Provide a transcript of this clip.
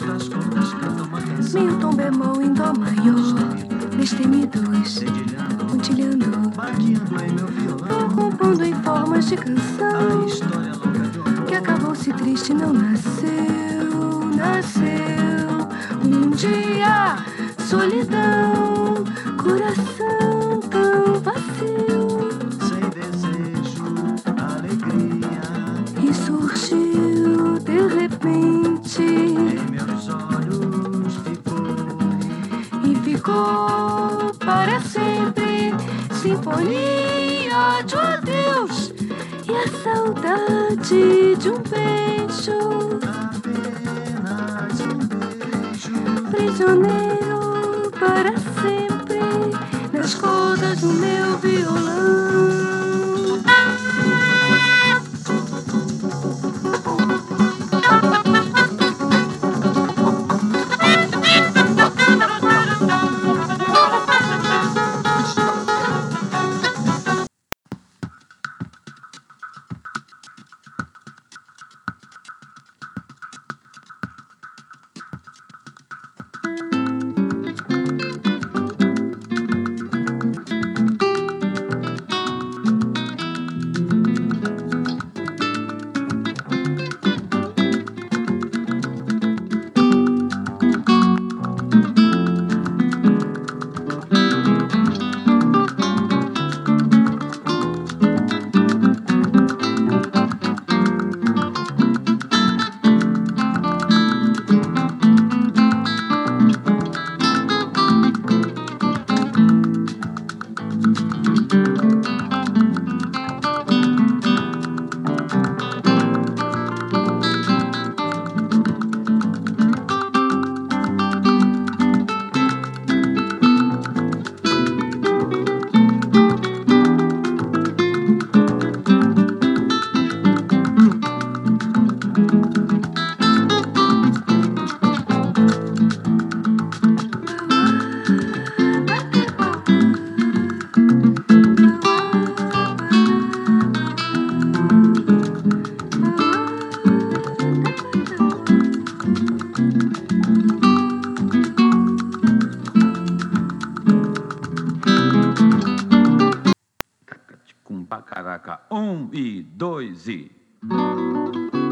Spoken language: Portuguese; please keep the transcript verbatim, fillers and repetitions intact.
Meio tom bemol em dó maior, destemidos, pontilhando, vou compondo em formas de canção, que acabou-se triste, não nasceu, nasceu um dia, solidão, coração tão vazio, sem desejo, alegria, e surgiu de repente, em meus olhos ficou, e ficou para sempre, sinfonia de um adeus e a saudade de um beijo, apenas um beijo, prisioneiro para sempre nas cordas do meu violão. Com pacaraca, um e dois e...